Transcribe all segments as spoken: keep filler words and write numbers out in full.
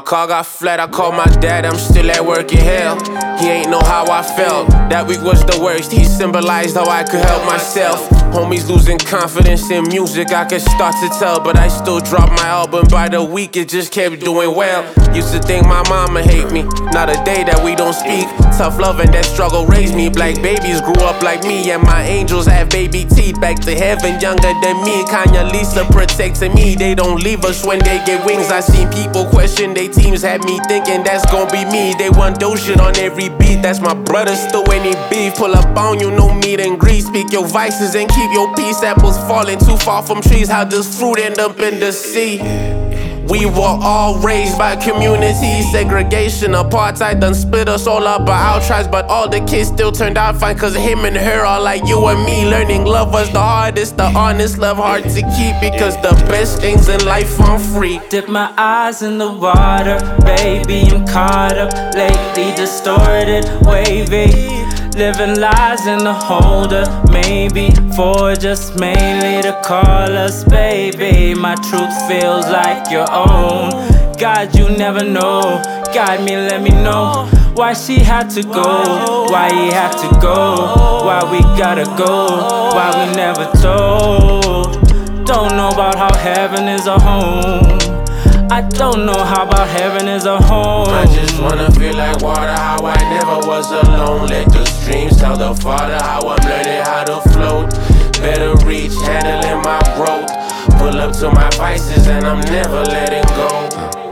car got flat, I called my dad, I'm still at work in hell. He ain't know how I felt, that week was the worst. He symbolized how I could help myself. Homies losing confidence in music, I could start to tell. But I still dropped my album by the week, it just kept doing well. Used to think my mama hate me, not a day that we don't speak. Tough love and that struggle raised me. Black babies grew up like me, and my angels have baby teeth. Back to heaven, younger than me. Kanye, Lisa protecting me. They don't leave us when they get wings. I seen people question they teams, had me thinking that's gon' be me. They want those shit on every beat, that's my brother, still any beef. Pull up on you, no meat and grease. Speak your vices and keep your peace. Apples falling too far from trees, how does fruit end up in the sea? We were all raised by community. Segregation, apartheid done split us all up by our tribes. But all the kids still turned out fine, cause him and her are like you and me. Learning love was the hardest, the honest love hard to keep, because the best things in life are free. Dip my eyes in the water, baby, I'm caught up. Lately distorted, wavy, living lies in the holder. Maybe for just mainly to call us baby. My truth feels like your own. God, you never know. Guide me, let me know why she had to go, why he had to go, why we gotta go, why we never told. Don't know about how heaven is a home. I don't know how about heaven is a home. I just wanna feel like water, how I never was alone. Let the streams tell the Father how I'm learning how to float. Better reach, handling my growth. Pull up to my vices and I'm never letting go.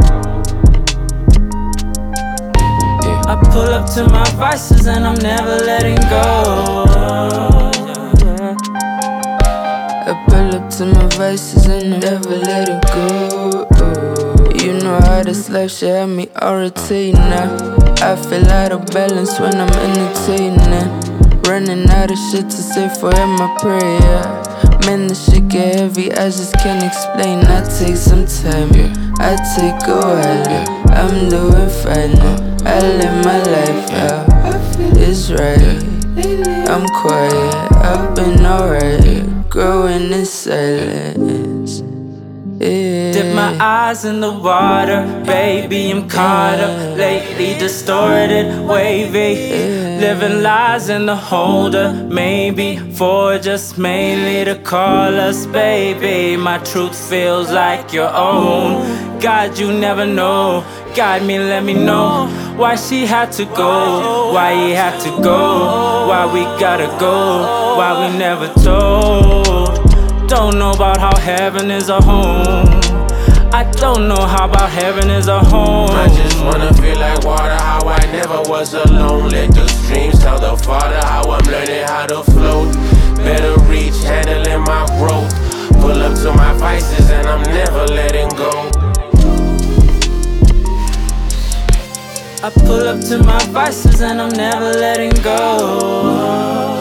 I pull up to my vices and I'm never letting go. I pull up to my vices and I'm never letting go. You know how this life should have me irritating now. I feel out of balance when I'm entertaining. Running out of shit to say for him I pray, yeah. Man, this shit get heavy, I just can't explain. I take some time, yeah. I take a while, yeah. I'm doing fine now. I live my life out, it's right. I'm quiet, I've been alright. Growing in silence, yeah. Dip my eyes in the water, baby, I'm caught up. Lately distorted, wavy, living lies in the holder. Maybe for just mainly to call us baby. My truth feels like your own. God, you never know. Guide me, let me know why she had to go, why he had to go, why we gotta go, why we never told. Don't know about how heaven is a home. I don't know how about heaven is a home. I just wanna feel like water, how I never was alone. Let the streams tell the Father how I'm learning how to float. Better reach, handling my growth. Pull up to my vices and I'm never letting go. I pull up to my vices and I'm never letting go.